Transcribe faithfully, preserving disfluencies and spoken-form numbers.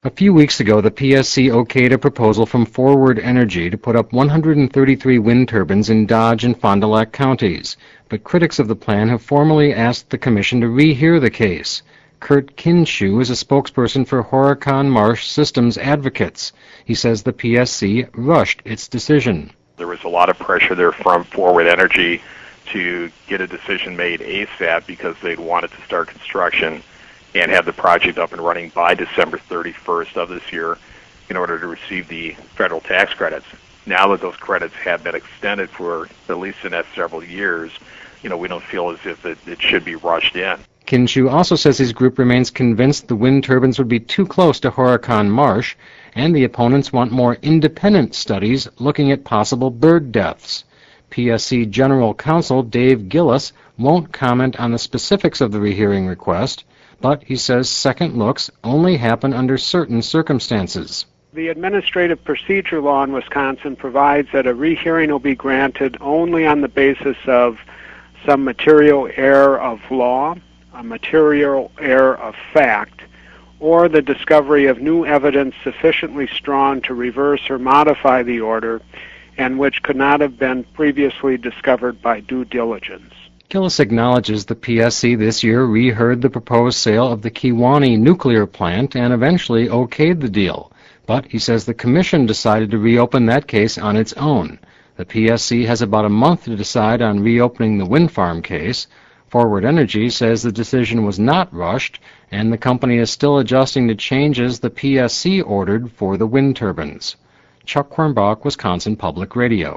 A few weeks ago, the P S C okayed a proposal from Forward Energy to put up one hundred thirty-three wind turbines in Dodge and Fond du Lac counties, but critics of the plan have formally asked the Commission to rehear the case. Kurt Kinshew is a spokesperson for Horicon Marsh Systems Advocates. He says the P S C rushed its decision. There was a lot of pressure there from Forward Energy to get a decision made ASAP because they'd wanted to start construction and have the project up and running by December thirty-first of this year in order to receive the federal tax credits. Now that those credits have been extended for at least the next several years, you know, we don't feel as if it, it should be rushed in. Kinshew also says his group remains convinced the wind turbines would be too close to Horicon Marsh, and the opponents want more independent studies looking at possible bird deaths. P S C General Counsel Dave Gillis won't comment on the specifics of the rehearing request, but he says second looks only happen under certain circumstances. The Administrative Procedure Law in Wisconsin provides that a rehearing will be granted only on the basis of some material error of law, a material error of fact, or the discovery of new evidence sufficiently strong to reverse or modify the order and which could not have been previously discovered by due diligence. Gillis acknowledges the P S C this year reheard the proposed sale of the Kewaunee nuclear plant and eventually okayed the deal. But he says the Commission decided to reopen that case on its own. The P S C has about a month to decide on reopening the wind farm case. Forward Energy says the decision was not rushed, and the company is still adjusting to changes the P S C ordered for the wind turbines. Chuck Quirnbach, Wisconsin Public Radio.